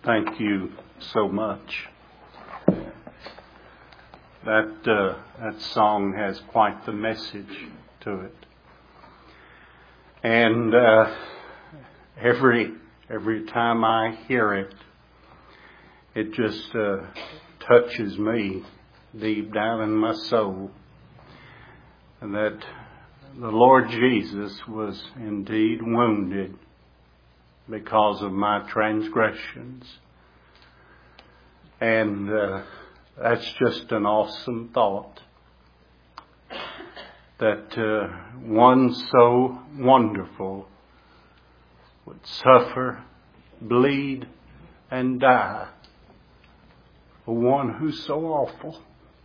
Thank you so much. That song has quite the message to it. And every time I hear it, it just touches me deep down in my soul. And that the Lord Jesus was indeed wounded because of my transgressions. And that's just an awesome thought. That one so wonderful would suffer, bleed, and die for one who's so awful.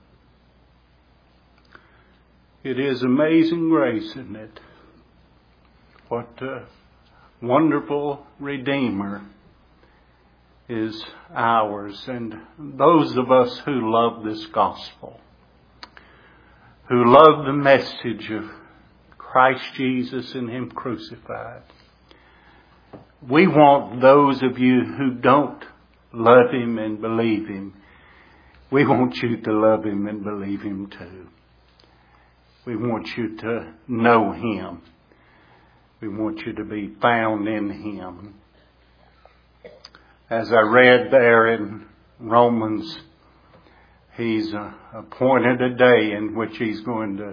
It is amazing grace, isn't it? What a wonderful Redeemer is ours. And those of us who love this gospel, who love the message of Christ Jesus and Him crucified, we want those of you who don't love Him and believe Him, we want you to love Him and believe Him too. We want you to know Him. We want you to be found in Him. As I read there in Romans, He's appointed a day in which He's going to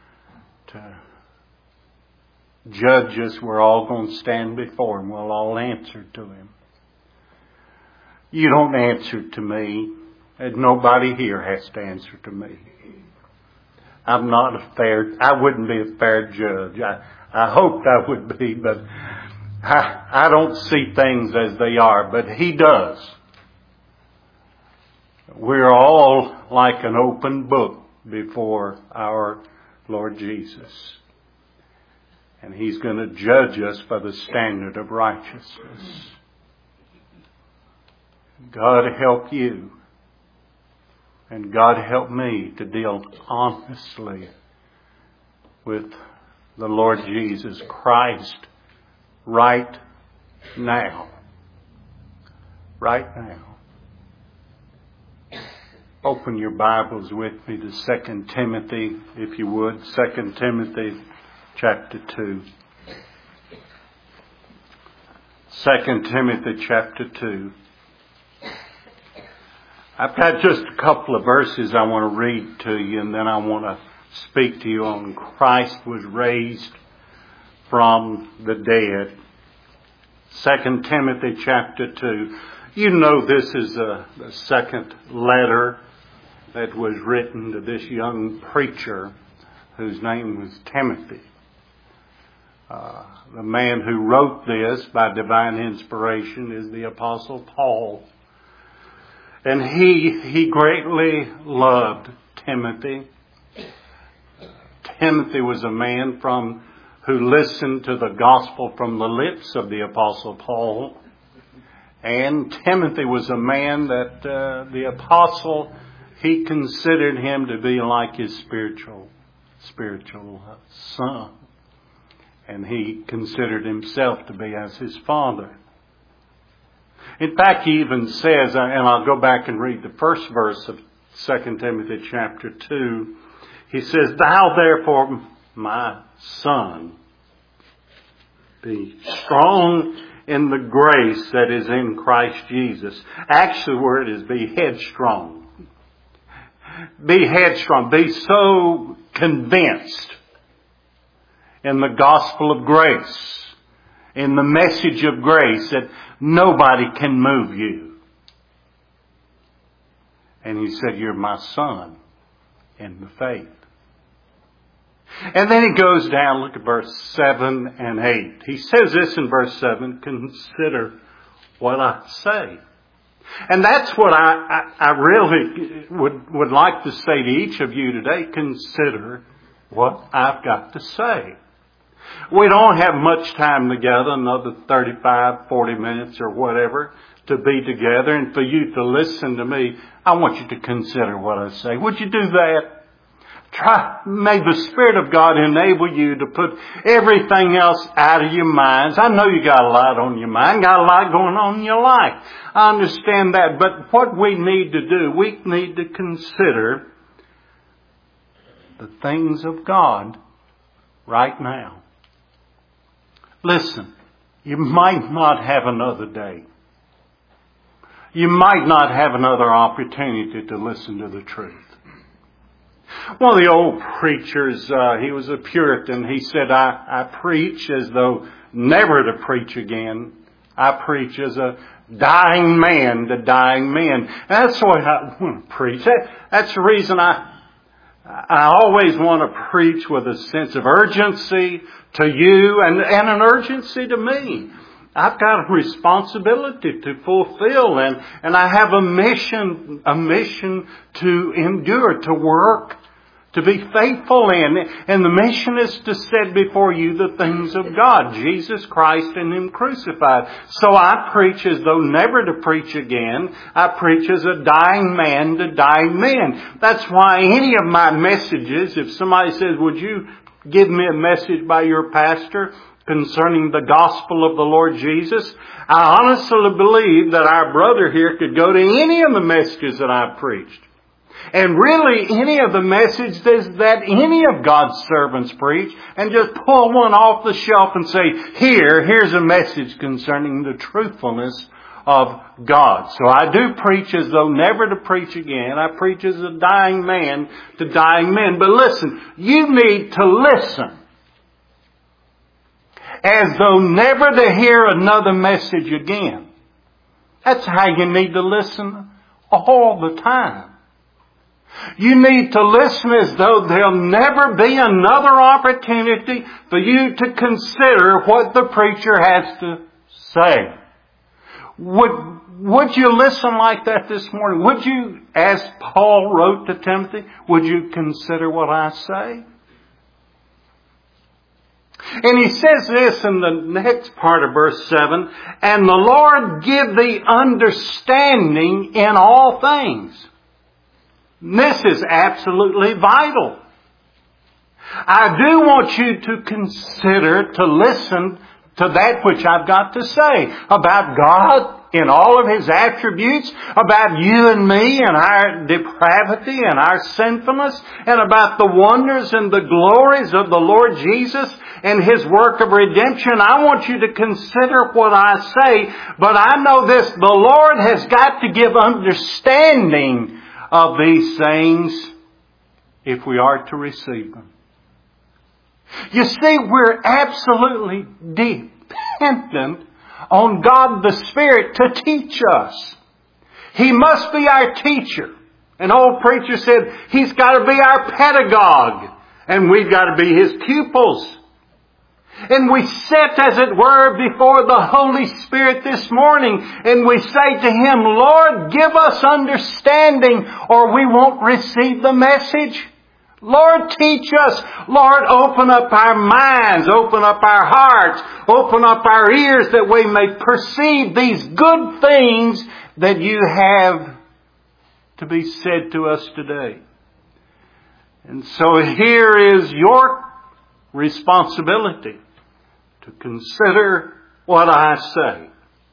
judge us. We're all going to stand before Him. We'll all answer to Him. You don't answer to me, and nobody here has to answer to me. I wouldn't be a fair judge. I hoped I would be, but I don't see things as they are, but He does. We're all like an open book before our Lord Jesus. And He's going to judge us by the standard of righteousness. God help you. And God help me to deal honestly with the Lord Jesus Christ right now. Right now. Open your Bibles with me to 2 Timothy, if you would. 2 Timothy chapter 2. 2 Timothy chapter 2. I've got just a couple of verses I want to read to you, and then I want to speak to you on Christ was raised from the dead. 2 Timothy chapter 2. You know this is the second letter that was written to this young preacher whose name was Timothy. The man who wrote this by divine inspiration is the Apostle Paul. And he greatly loved Timothy. Timothy was a man who listened to the gospel from the lips of the Apostle Paul. And Timothy was a man that the apostle, he considered him to be like his spiritual son. And he considered himself to be as his father. In fact, he even says, and I'll go back and read the first verse of 2 Timothy chapter 2. He says, "Thou therefore, my son, be strong in the grace that is in Christ Jesus." Actually, the word is be headstrong. Be headstrong. Be so convinced in the gospel of grace, in the message of grace, that nobody can move you. And he said, "You're my son in the faith." And then he goes down, look at verse 7 and 8. He says this in verse 7, "Consider what I say." And that's what I really would like to say to each of you today. Consider what I've got to say. We don't have much time together, another 35, 40 minutes or whatever, to be together. And for you to listen to me, I want you to consider what I say. Would you do that? May the Spirit of God enable you to put everything else out of your minds. I know you got a lot on your mind, got a lot going on in your life. I understand that. But what we need to do, we need to consider the things of God right now. Listen, you might not have another day. You might not have another opportunity to listen to the truth. One of the old preachers, he was a Puritan. He said, I preach as though never to preach again. I preach as a dying man to dying men. And that's what I want to preach. That's the reason I always want to preach with a sense of urgency to you and an urgency to me. I've got a responsibility to fulfill, and I have a mission to endure, to work, to be faithful in. And the mission is to set before you the things of God, Jesus Christ and Him crucified. So I preach as though never to preach again. I preach as a dying man to dying men. That's why any of my messages, if somebody says, would you give me a message by your pastor concerning the gospel of the Lord Jesus, I honestly believe that our brother here could go to any of the messages that I've preached. And really any of the messages that any of God's servants preach, and just pull one off the shelf and say, here's a message concerning the truthfulness of God. So I do preach as though never to preach again. I preach as a dying man to dying men. But listen, you need to listen as though never to hear another message again. That's how you need to listen all the time. You need to listen as though there'll never be another opportunity for you to consider what the preacher has to say. Would you listen like that this morning? Would you, as Paul wrote to Timothy, would you consider what I say? And he says this in the next part of verse 7, and the Lord give thee understanding in all things. This is absolutely vital. I do want you to consider, to listen to that which I've got to say about God in all of His attributes, about you and me and our depravity and our sinfulness, and about the wonders and the glories of the Lord Jesus and His work of redemption. I want you to consider what I say, but I know this, the Lord has got to give understanding of these things if we are to receive them. You see, we're absolutely dependent on God the Spirit to teach us. He must be our teacher. An old preacher said, He's got to be our pedagogue, and we've got to be His pupils. And we sit, as it were, before the Holy Spirit this morning, and we say to Him, Lord, give us understanding, or we won't receive the message. Lord, teach us. Lord, open up our minds, open up our hearts, open up our ears, that we may perceive these good things that you have to be said to us today. And so here is your responsibility to consider what I say.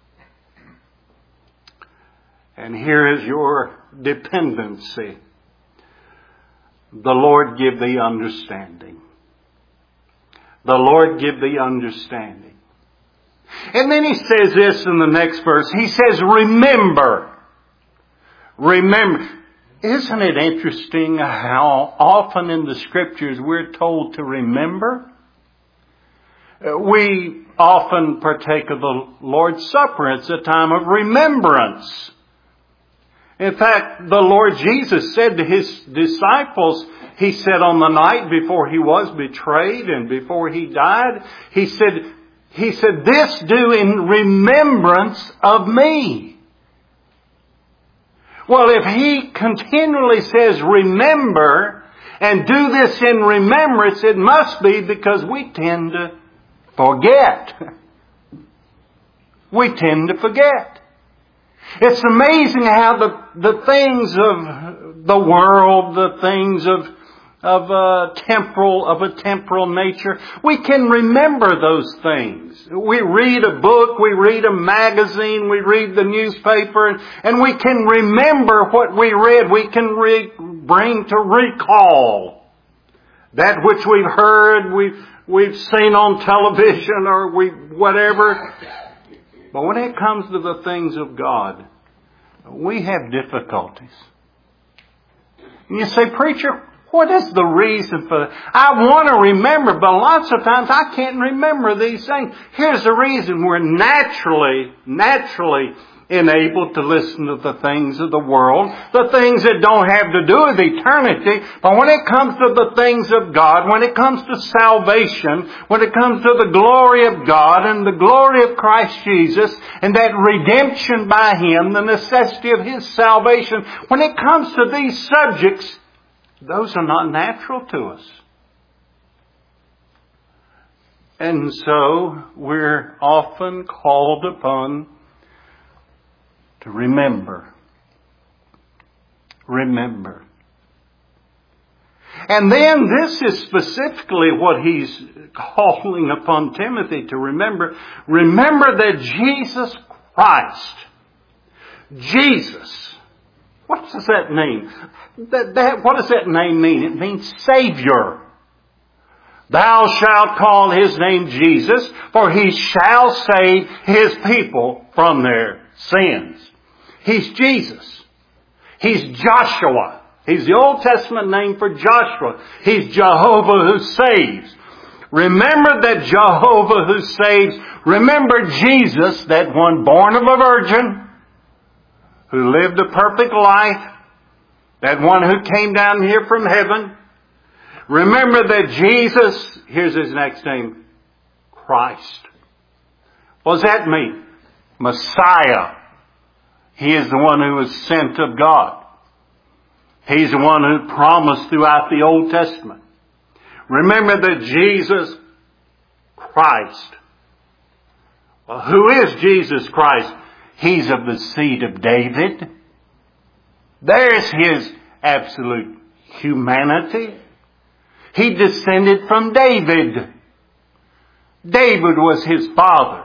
And here is your dependency. The Lord give thee understanding. The Lord give thee understanding. And then He says this in the next verse. He says, remember. Remember. Isn't it interesting how often in the Scriptures we're told to remember? We often partake of the Lord's Supper. It's a time of remembrance. In fact, the Lord Jesus said to His disciples, He said on the night before He was betrayed and before He died, He said, this do in remembrance of me. Well, if He continually says remember and do this in remembrance, it must be because we tend to forget. We tend to forget. It's amazing how the things of the world, the things of of a temporal nature. We can remember those things. We read a book, we read a magazine, we read the newspaper, and we can remember what we read. We can bring to recall that which we've heard, we've seen on television, or whatever. But when it comes to the things of God, we have difficulties. And you say, preacher, what is the reason for that? I want to remember, but lots of times I can't remember these things. Here's the reason. We're naturally enabled to listen to the things of the world, the things that don't have to do with eternity. But when it comes to the things of God, when it comes to salvation, when it comes to the glory of God and the glory of Christ Jesus and that redemption by Him, the necessity of His salvation, when it comes to these subjects, those are not natural to us. And so we're often called upon to remember. Remember. And then this is specifically what he's calling upon Timothy to remember. Remember that Jesus Christ, Jesus, what does that mean? What does that name mean? It means Savior. Thou shalt call His name Jesus, for He shall save His people from their sins. He's Jesus. He's Joshua. He's the Old Testament name for Joshua. He's Jehovah who saves. Remember that Jehovah who saves. Remember Jesus, that one born of a virgin, who lived a perfect life, that one who came down here from heaven. Remember that Jesus, here's His next name, Christ. What does that mean? Messiah. He is the one who was sent of God. He's the one who promised throughout the Old Testament. Remember that Jesus Christ. Well, who is Jesus Christ? He's of the seed of David. There's His absolute humanity. He descended from David. David was His father.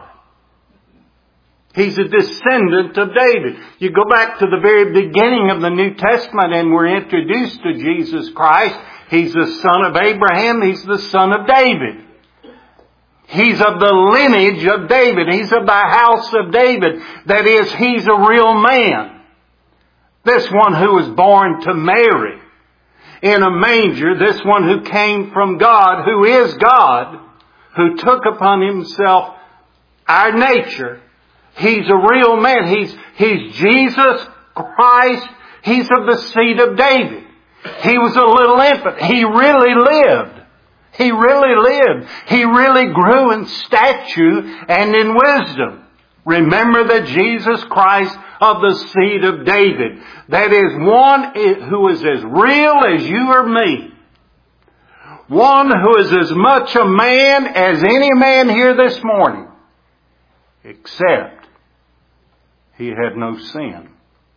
He's a descendant of David. You go back to the very beginning of the New Testament and we're introduced to Jesus Christ. He's the son of Abraham. He's the son of David. He's of the lineage of David. He's of the house of David. That is, He's a real man. This one who was born to Mary in a manger. This one who came from God, who is God, who took upon Himself our nature. He's a real man. He's Jesus Christ. He's of the seed of David. He was a little infant. He really lived. He really lived. He really grew in stature and in wisdom. Remember that Jesus Christ of the seed of David. That is one who is as real as you or me. One who is as much a man as any man here this morning. Except He had no sin.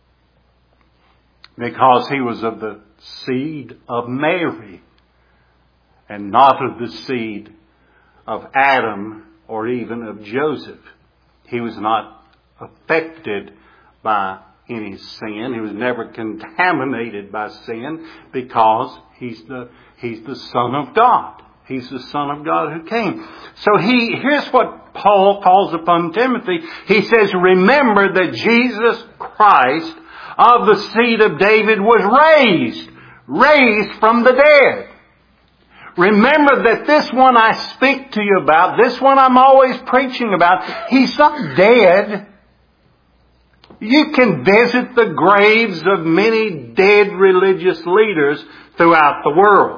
Because He was of the seed of Mary. And not of the seed of Adam or even of Joseph. He was not affected by any sin. He was never contaminated by sin because He's the Son of God. He's the Son of God who came. So here's what Paul calls upon Timothy. He says, remember that Jesus Christ of the seed of David was raised from the dead. Remember that this one I speak to you about, this one I'm always preaching about, He's not dead. You can visit the graves of many dead religious leaders throughout the world.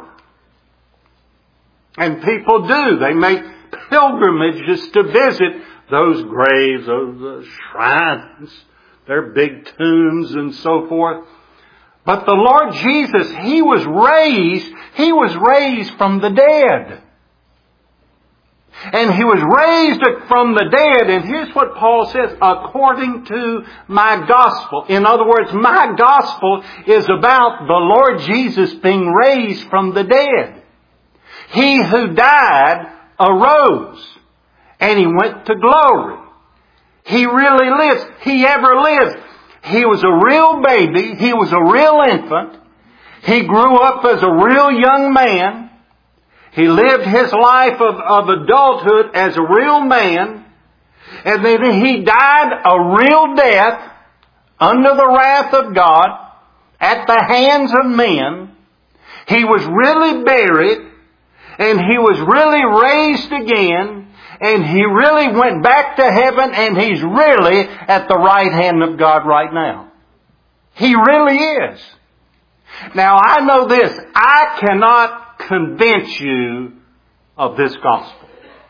And people do. They make pilgrimages to visit those graves, those shrines, their big tombs and so forth. But the Lord Jesus, He was raised from the dead. And He was raised from the dead. And here's what Paul says, according to my gospel. In other words, my gospel is about the Lord Jesus being raised from the dead. He who died arose. And He went to glory. He really lives. He ever lived. He was a real baby. He was a real infant. He grew up as a real young man. He lived his life of adulthood as a real man. And then He died a real death under the wrath of God at the hands of men. He was really buried. And He was really raised again. And He really went back to heaven. And He's really at the right hand of God right now. He really is. Now I know this. I cannot convince you of this gospel.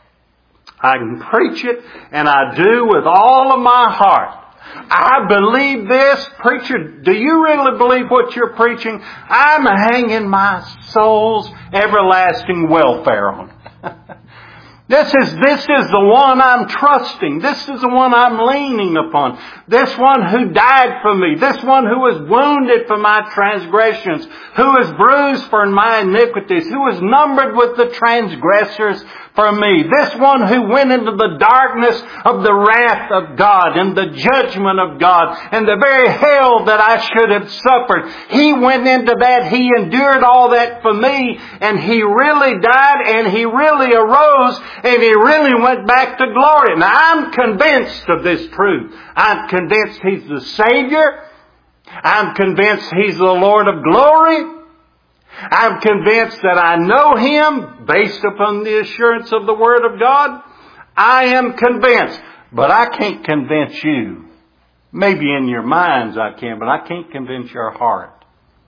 I can preach it, and I do with all of my heart. I believe this. Preacher, do you really believe what you're preaching? I'm hanging my soul's everlasting welfare on. This is the one I'm trusting. This is the one I'm leaning upon. This one who died for me. This one who was wounded for my transgressions. Who was bruised for my iniquities. Who was numbered with the transgressors for me. This one who went into the darkness of the wrath of God and the judgment of God and the very hell that I should have suffered. He went into that. He endured all that for me, and He really died, and He really arose, and He really went back to glory. Now I'm convinced of this truth. I'm convinced He's the Savior. I'm convinced He's the Lord of glory. I'm convinced that I know Him based upon the assurance of the Word of God. I am convinced. But I can't convince you. Maybe in your minds I can, but I can't convince your heart.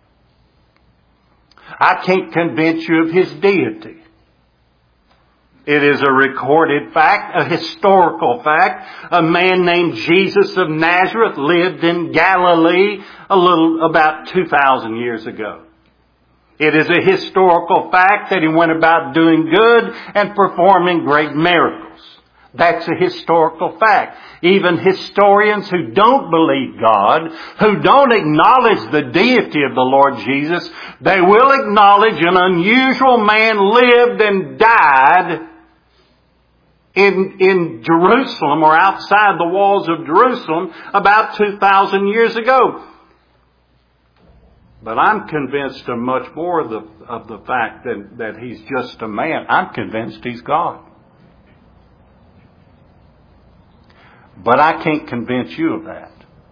I can't convince you of His deity. It is a recorded fact, a historical fact. A man named Jesus of Nazareth lived in Galilee about 2,000 years ago. It is a historical fact that He went about doing good and performing great miracles. That's a historical fact. Even historians who don't believe God, who don't acknowledge the deity of the Lord Jesus, they will acknowledge an unusual man lived and died in Jerusalem or outside the walls of Jerusalem about 2,000 years ago. But I'm convinced of much more of the fact that He's just a man. I'm convinced He's God. But I can't convince you of that.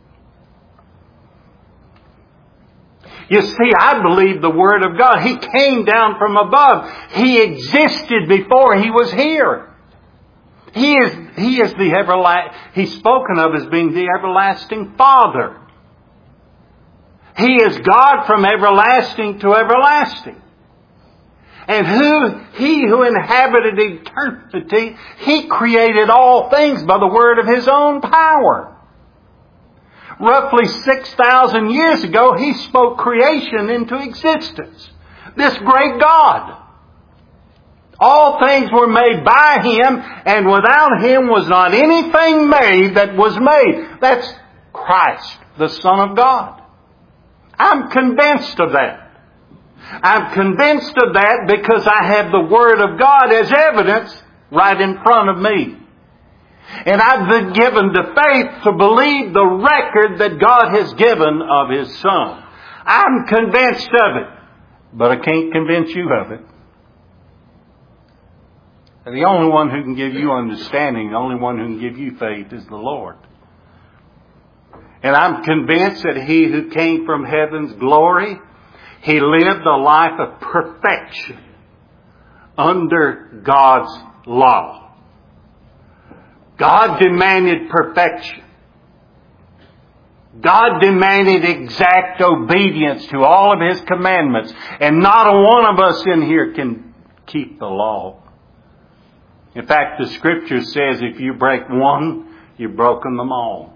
You see, I believe the Word of God. He came down from above. He existed before He was here. He is the He's spoken of as being the everlasting Father. He is God from everlasting to everlasting. And He who inhabited eternity, He created all things by the word of His own power. Roughly 6,000 years ago, He spoke creation into existence. This great God. All things were made by Him, and without Him was not anything made that was made. That's Christ, the Son of God. I'm convinced of that. I'm convinced of that because I have the Word of God as evidence right in front of me. And I've been given the faith to believe the record that God has given of His Son. I'm convinced of it, but I can't convince you of it. The only one who can give you understanding, the only one who can give you faith is the Lord. And I'm convinced that He who came from heaven's glory, He lived a life of perfection under God's law. God demanded perfection. God demanded exact obedience to all of His commandments. And not a one of us in here can keep the law. In fact, the Scripture says if you break one, you've broken them all.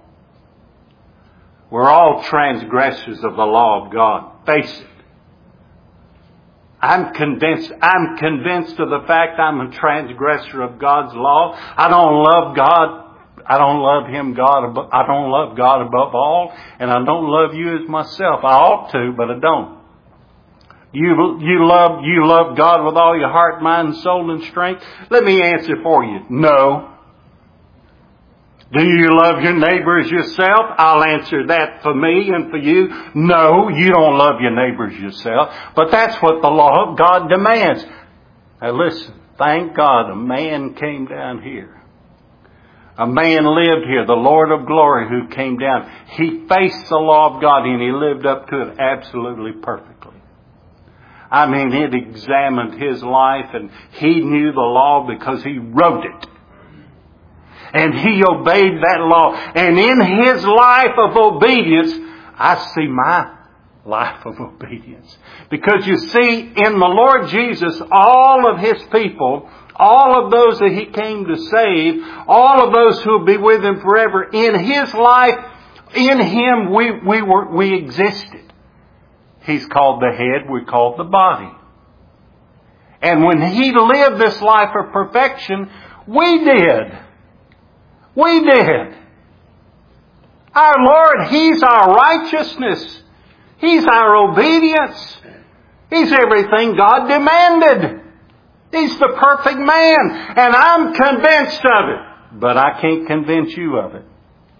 We're all transgressors of the law of God. Face it. I'm convinced of the fact I'm a transgressor of God's law. I don't love God. I don't love I don't love God above all, and I don't love you as myself. I ought to, but I don't. You love God with all your heart, mind, soul, and strength? Let me answer for you. No. Do you love your neighbor as yourself? I'll answer that for me and for you. No, you don't love your neighbor as yourself. But that's what the law of God demands. Now listen, thank God a man came down here. A man lived here, the Lord of glory who came down. He faced the law of God and he lived up to it absolutely perfectly. I mean, it examined his life and he knew the law because he wrote it. And he obeyed that law. And in his life of obedience, I see my life of obedience. Because you see, in the Lord Jesus, all of his people, all of those that he came to save, all of those who will be with him forever, in his life, in him we existed. He's called the head, we're called the body. And when he lived this life of perfection, we did. We did. Our Lord, He's our righteousness. He's our obedience. He's everything God demanded. He's the perfect man. And I'm convinced of it. But I can't convince you of it.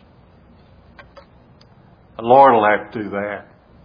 The Lord will have to do that.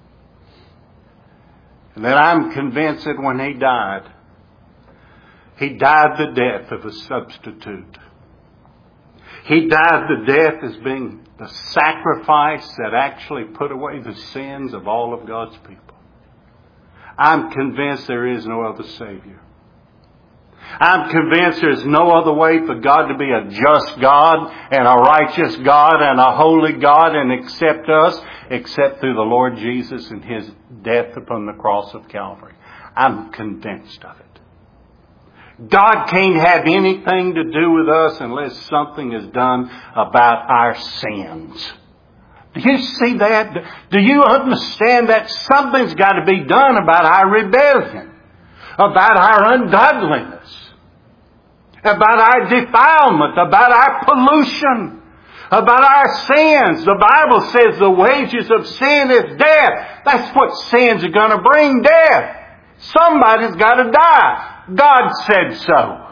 And then I'm convinced that when He died the death of a substitute. He died the death as being the sacrifice that actually put away the sins of all of God's people. I'm convinced there is no other Savior. I'm convinced there's no other way for God to be a just God and a righteous God and a holy God and accept us except through the Lord Jesus and His death upon the cross of Calvary. I'm convinced of it. God can't have anything to do with us unless something is done about our sins. Do you see that? Do you understand that something's got to be done about our rebellion, about our ungodliness, about our defilement, about our pollution, about our sins? The Bible says the wages of sin is death. That's what sins are going to bring, death. Somebody's got to die. God said so.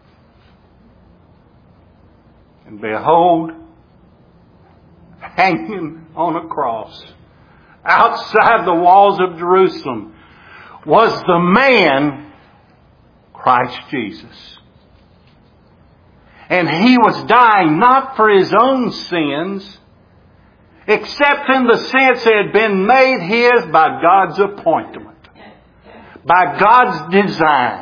And behold, hanging on a cross outside the walls of Jerusalem was the man, Christ Jesus. And He was dying not for His own sins, except in the sense it had been made His by God's appointment, by God's design.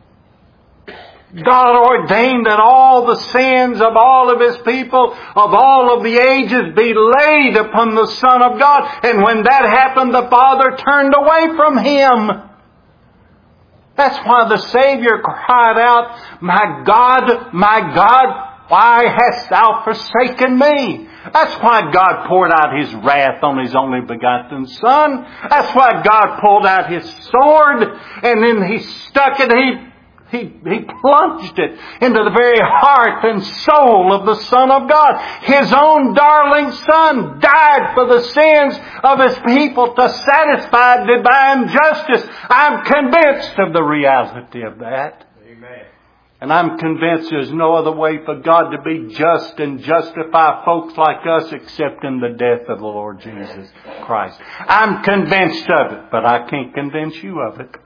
God ordained that all the sins of all of His people, of all of the ages, be laid upon the Son of God. And when that happened, the Father turned away from Him. That's why the Savior cried out, my God, why hast Thou forsaken me? That's why God poured out His wrath on His only begotten Son. That's why God pulled out His sword and then He stuck it, He plunged it into the very heart and soul of the Son of God. His own darling Son died for the sins of His people to satisfy divine justice. I'm convinced of the reality of that. Amen. And I'm convinced there's no other way for God to be just and justify folks like us except in the death of the Lord Jesus Christ. I'm convinced of it, but I can't convince you of it.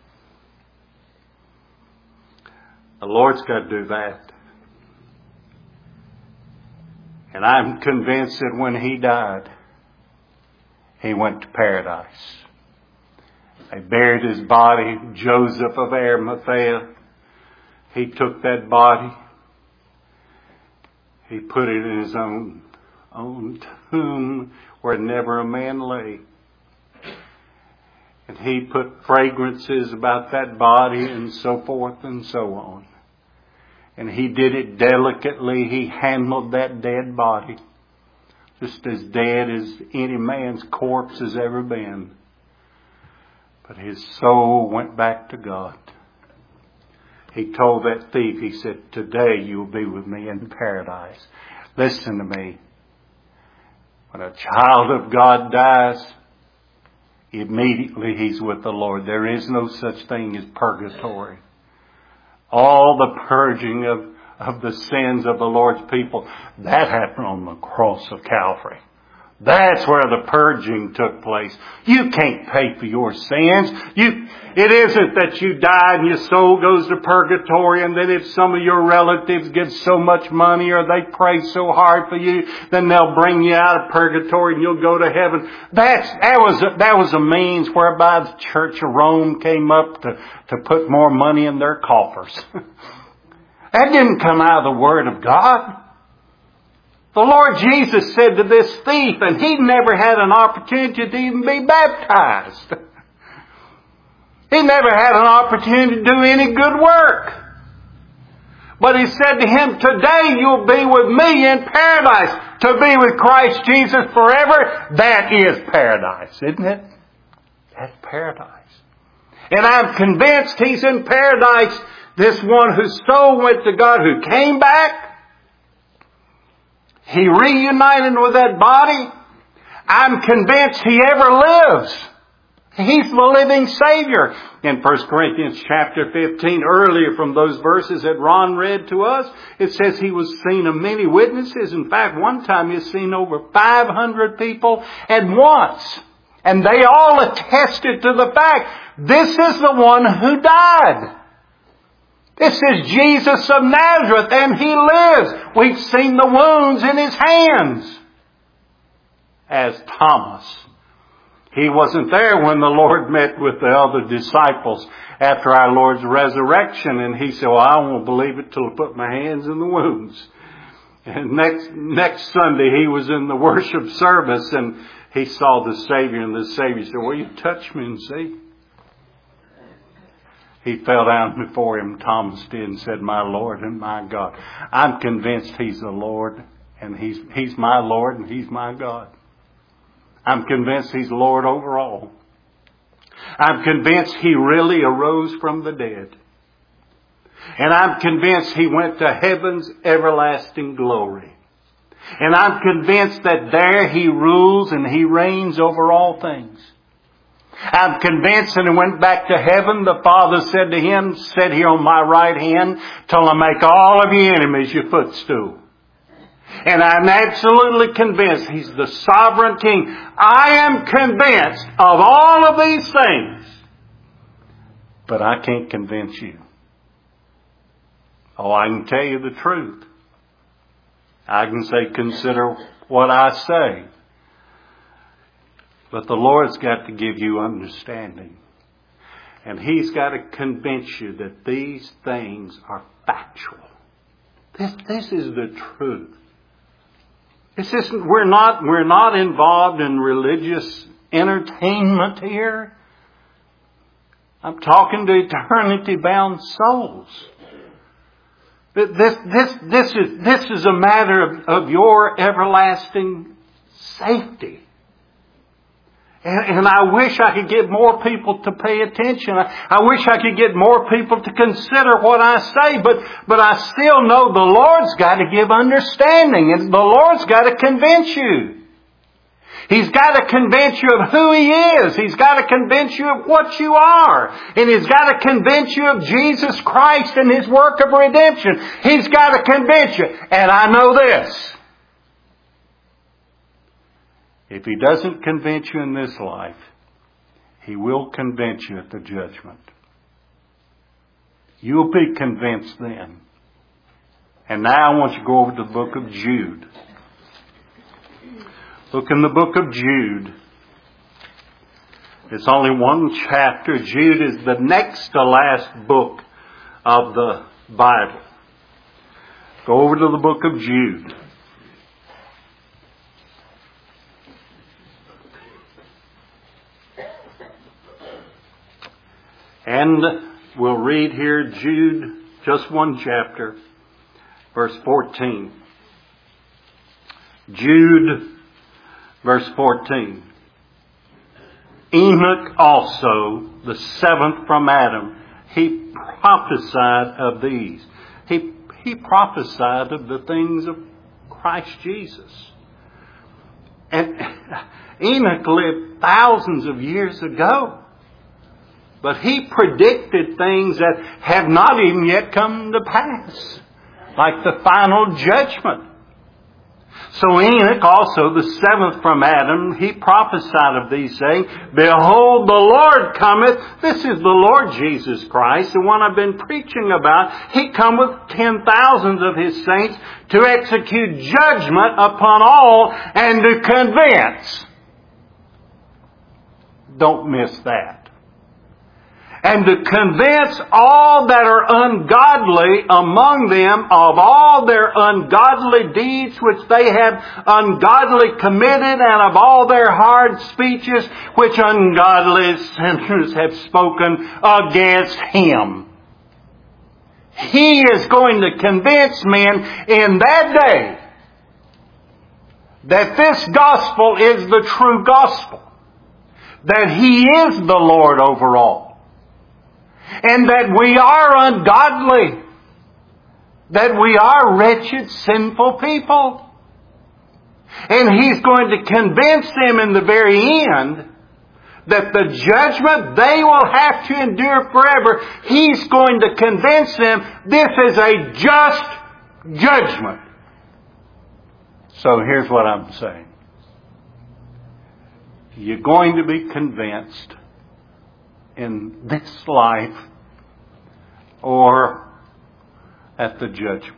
The Lord's got to do that. And I'm convinced that when He died, He went to paradise. They buried His body. Joseph of Arimathea, he took that body. He put it in his own tomb where never a man lay. And he put fragrances about that body and so forth and so on. And he did it delicately. He handled that dead body. Just as dead as any man's corpse has ever been. But his soul went back to God. He told that thief, he said, today you'll be with me in paradise. Listen to me. When a child of God dies, immediately he's with the Lord. There is no such thing as purgatory. All the purging of the sins of the Lord's people, that happened on the cross of Calvary. That's where the purging took place. You can't pay for your sins. It isn't that you die and your soul goes to purgatory, and then if some of your relatives get so much money or they pray so hard for you, then they'll bring you out of purgatory and you'll go to heaven. That was a means whereby the Church of Rome came up to put more money in their coffers. That didn't come out of the Word of God. The Lord Jesus said to this thief, and he never had an opportunity to even be baptized. He never had an opportunity to do any good work. But he said to him, today you'll be with me in paradise. To be with Christ Jesus forever, that is paradise, isn't it? That's paradise. And I'm convinced he's in paradise, this one whose soul went to God, who came back. He reunited with that body. I'm convinced he ever lives. He's the living Savior. In 1 Corinthians chapter 15, earlier from those verses that Ron read to us, it says he was seen of many witnesses. In fact, one time he was seen over 500 people at once. And they all attested to the fact, this is the one who died. This is Jesus of Nazareth, and He lives. We've seen the wounds in His hands. As Thomas, he wasn't there when the Lord met with the other disciples after our Lord's resurrection, and he said, well, I won't believe it till I put my hands in the wounds. And next Sunday he was in the worship service, and he saw the Savior, and the Savior said, well, you touch me and see. He fell down before him, Thomas did, and said, my Lord and my God. I'm convinced He's the Lord, and He's my Lord, and He's my God. I'm convinced He's Lord over all. I'm convinced He really arose from the dead. And I'm convinced He went to heaven's everlasting glory. And I'm convinced that there He rules and He reigns over all things. I'm convinced that He went back to heaven. The Father said to Him, sit here on my right hand till I make all of your enemies your footstool. And I'm absolutely convinced He's the sovereign King. I am convinced of all of these things. But I can't convince you. Oh, I can tell you the truth. I can say, consider what I say. But the Lord's got to give you understanding. And He's got to convince you that these things are factual. This is the truth. This isn't, we're not involved in religious entertainment here. I'm talking to eternity-bound souls. This is a matter of your everlasting safety. And I wish I could get more people to pay attention. I wish I could get more people to consider what I say, but I still know the Lord's got to give understanding, and the Lord's got to convince you. He's got to convince you of who He is. He's got to convince you of what you are. And He's got to convince you of Jesus Christ and His work of redemption. He's got to convince you. And I know this. If He doesn't convince you in this life, He will convince you at the judgment. You'll be convinced then. And now I want you to go over to the book of Jude. Look in the book of Jude. It's only one chapter. Jude is the next to last book of the Bible. Go over to the book of Jude. And we'll read here Jude, just one chapter, verse 14. Jude, verse 14. Enoch also, the seventh from Adam, he prophesied of these. He prophesied of the things of Christ Jesus. And Enoch lived thousands of years ago. But he predicted things that have not even yet come to pass. Like the final judgment. So Enoch, also the seventh from Adam, he prophesied of these, saying, Behold, the Lord cometh. This is the Lord Jesus Christ, the one I've been preaching about. He cometh 10,000s of His saints to execute judgment upon all and to convince. Don't miss that. And to convince all that are ungodly among them of all their ungodly deeds which they have ungodly committed, and of all their hard speeches which ungodly sinners have spoken against Him. He is going to convince men in that day that this gospel is the true gospel. That He is the Lord over all. And that we are ungodly. That we are wretched, sinful people. And He's going to convince them in the very end that the judgment they will have to endure forever, He's going to convince them this is a just judgment. So here's what I'm saying. You're going to be convinced in this life or at the judgment.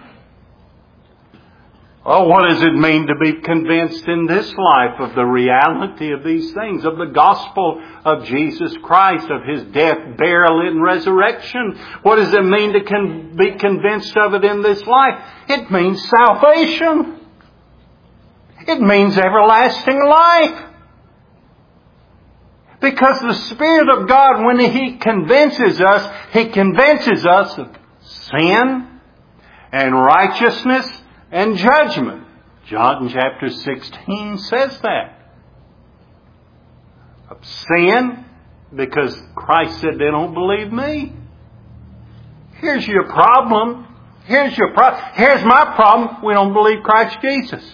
Oh, what does it mean to be convinced in this life of the reality of these things, of the gospel of Jesus Christ, of His death, burial, and resurrection? What does it mean to be convinced of it in this life? It means salvation. It means everlasting life. Because the Spirit of God, when He convinces us of sin and righteousness and judgment. John chapter 16 says that. Of sin, because Christ said they don't believe me. Here's your problem. Here's my problem. We don't believe Christ Jesus.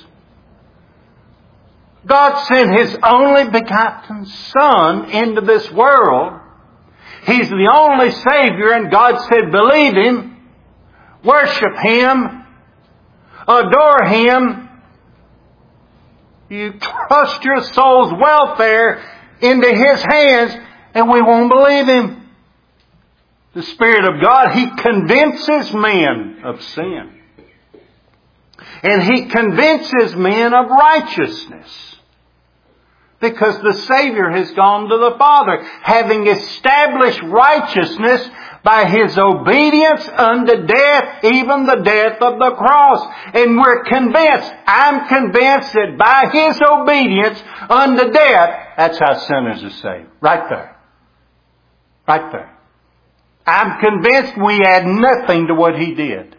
God sent His only begotten Son into this world. He's the only Savior, and God said, believe Him, worship Him, adore Him. You trust your soul's welfare into His hands, and we won't believe Him. The Spirit of God, He convinces men of sin. And He convinces men of righteousness. Because the Savior has gone to the Father, having established righteousness by His obedience unto death, even the death of the cross. And we're convinced, I'm convinced that by His obedience unto death, that's how sinners are saved. Right there. Right there. I'm convinced we add nothing to what He did.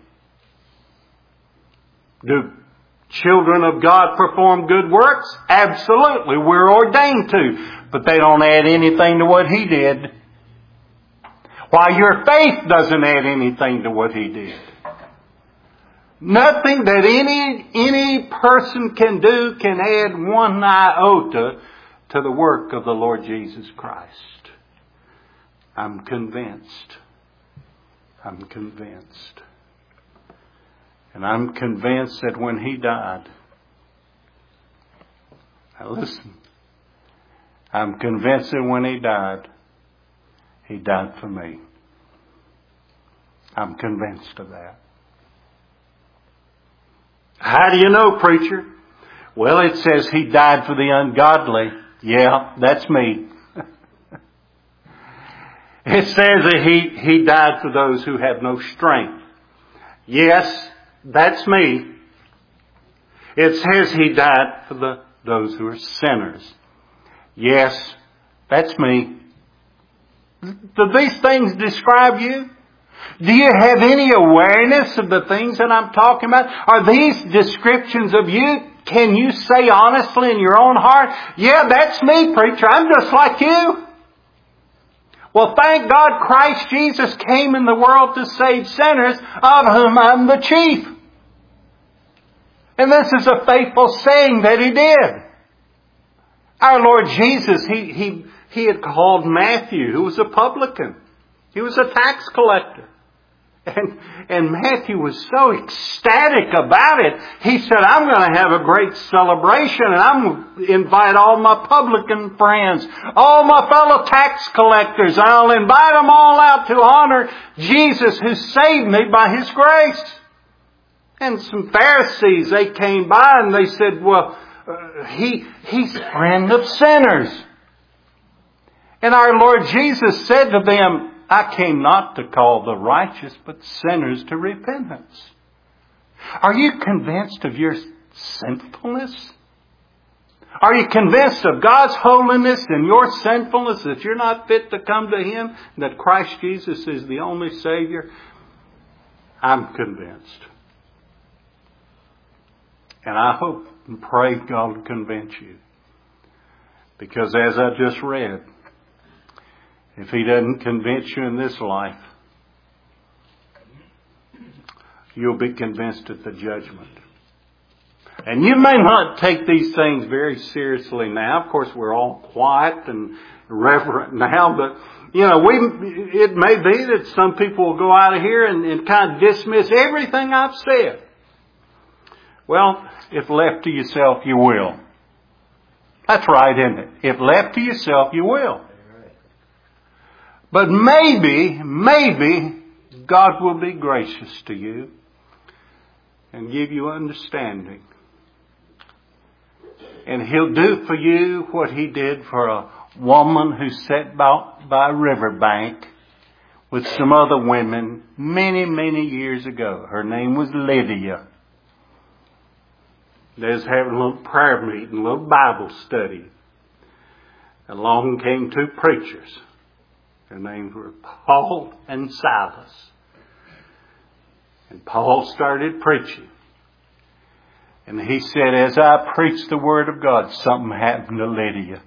Do children of God perform good works? Absolutely. We're ordained to. But they don't add anything to what He did. While your faith doesn't add anything to what He did. Nothing that any person can do can add one iota to the work of the Lord Jesus Christ. I'm convinced. I'm convinced. And I'm convinced that when He died, now listen, I'm convinced that when He died for me. I'm convinced of that. How do you know, preacher? Well, it says He died for the ungodly. Yeah, that's me. It says that He died for those who have no strength. Yes, that's me. It says He died for those who are sinners. Yes, that's me. Do these things describe you? Do you have any awareness of the things that I'm talking about? Are these descriptions of you? Can you say honestly in your own heart, yeah, that's me, preacher. I'm just like you. Well, thank God Christ Jesus came in the world to save sinners, of whom I'm the chief. And this is a faithful saying that He did. Our Lord Jesus, He had called Matthew, who was a publican. He was a tax collector. And Matthew was so ecstatic about it. He said, I'm going to have a great celebration, and I'm going to invite all my publican friends, all my fellow tax collectors. I'll invite them all out to honor Jesus who saved me by His grace. And some Pharisees, they came by and they said, well, he's a friend of sinners. And our Lord Jesus said to them, I came not to call the righteous, but sinners to repentance. Are you convinced of your sinfulness? Are you convinced of God's holiness and your sinfulness, that you're not fit to come to Him, that Christ Jesus is the only Savior? I'm convinced. And I hope and pray God will convince you. Because as I just read, if He doesn't convince you in this life, you'll be convinced at the judgment. And you may not take these things very seriously now. Of course, we're all quiet and reverent now, but it may be that some people will go out of here and kind of dismiss everything I've said. Well, if left to yourself, you will. That's right, isn't it? If left to yourself, you will. But maybe God will be gracious to you and give you understanding. And He'll do for you what He did for a woman who sat by a riverbank with some other women many years ago. Her name was Lydia. They was having a little prayer meeting, a little Bible study. Along came two preachers. Their names were Paul and Silas. And Paul started preaching. And he said, as I preached the Word of God, something happened to Lydia.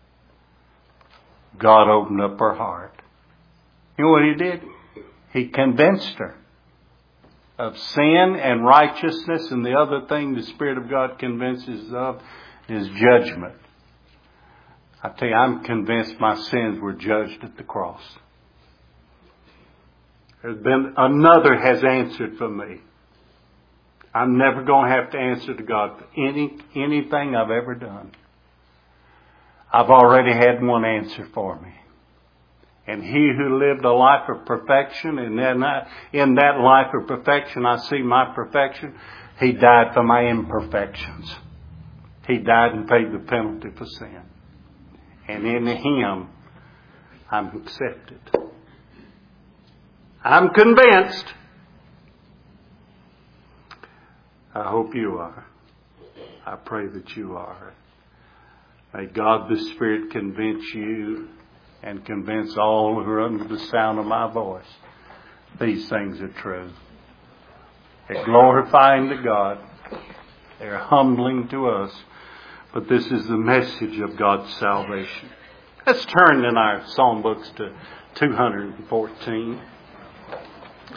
God opened up her heart. You know what He did? He convinced her of sin and righteousness, and the other thing the Spirit of God convinces of is judgment. I tell you, I'm convinced my sins were judged at the cross. There's been another has answered for me. I'm never going to have to answer to God for anything I've ever done. I've already had one answer for me. And He who lived a life of perfection, and in that life of perfection I see my perfection, He died for my imperfections. He died and paid the penalty for sin. And in Him, I'm accepted. I'm convinced. I hope you are. I pray that you are. May God the Spirit convince you and convince all who are under the sound of my voice. These things are true. They're glorifying to God. They're humbling to us. But this is the message of God's salvation. Let's turn in our psalm books to 214.